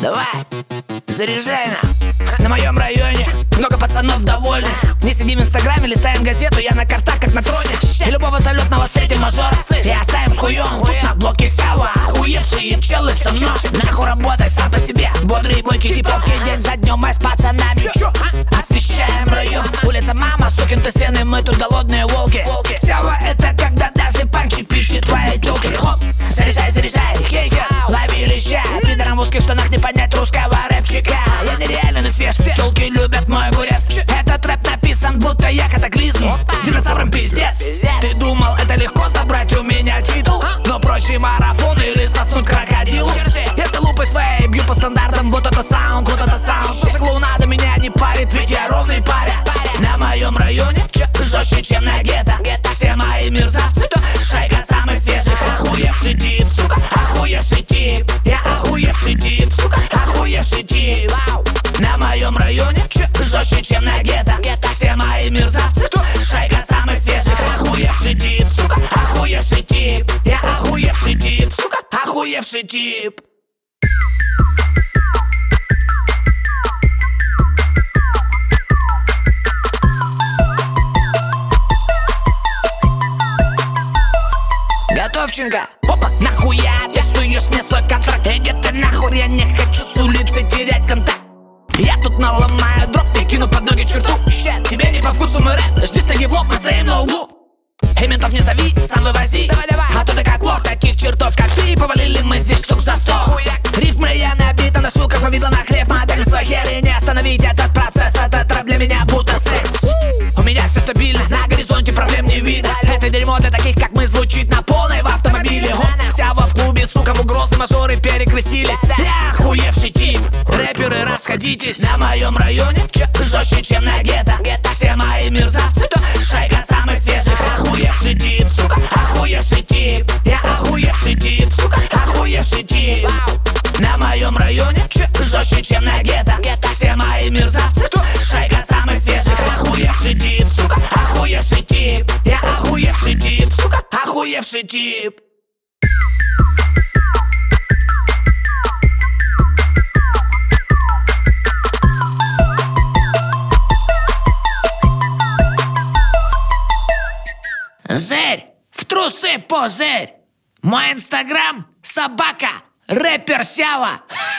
Давай, заряжай на моем районе много пацанов довольны. Не сидим в инстаграме, листаем газету. Я на картах, как на троне. И любого залетного встретим мажора и оставим хуём. Тут на блоке Сява, охуевшие пчелы со мной. Нахуй работай сам по себе, бодрый, бойкий типок. И день за днем мы с пацанами освещаем район. Улица мама, сукин ты сын, и мы тут голодные волки. Сява это когда даже панчи пишет твоей тёлке. Хоп, заряжай, заряжай, хейтер, лови леща. Пидорам в узких штанах не понять русского рэпчика. Я нереально на свеж, тёлки любят мой огурец. Этот рэп написан, будто я катаклизм. Динозаврам пиздец. Ты думал, это легко собрать у меня титул? Но прочий марафон или соснуть крокодилу. Я с лупой своей бью по стандартам. Вот это саунд, вот это саунд. После клоунада меня не парит, ведь я ровный паря. На моем районе жестче, чем на гетто. Все мои мерзавцы, шайка самых свежих. Охуевший тип, сука, охуевший тип. Я охуевший тип, сука, охуевший тип. На моем районе жестче, чем на гетто. Все мои мерзавцы, шайка самых свежих. Охуевший тип, сука, охуевший тип. Я охуевший тип, сука, охуевший тип. Готовченко, опа, нахуя ты суешь мне свой контракт? Иди ты нахуй, я не хочу с улицы терять контакт. Я тут наломаю дров и кину под ноги черту. Тебе не по вкусу мой рэп, жди с ноги в лоб, мы стоим на углу. И ментов не зови, сам вывози. Давай, давай. А то ты как лох, таких чертов как ты. Повалили мы здесь штук за 100. Рифмы я набита, ношу как повидло на хлеб. Модель свой хер и не остановить этот процесс. Этот рэп для меня будто секс. У меня все стабильно, на горизонте проблем не видно. Это дерьмо для таких как мы звучит на полной в автомобиле. Сява в клубе, сука, в угрозы мажоры перекрестились. Я охуевший тип, рэперы расходитесь. На моем районе жестче, чем на гетто. Все мои мерзавцы, шайка самых свежих. Охуевший тип, сука, охуевший тип. Я охуевший тип, сука, охуевший тип. На моем районе жестче, чем на гетто. Все мои мерзавцы, шайка самых свежих. Охуевший тип, сука, охуевший тип. Я охуевший тип, сука, охуевший тип. Зырь, в трусы позырь. Мой инстаграм — собака, рэпер Сява.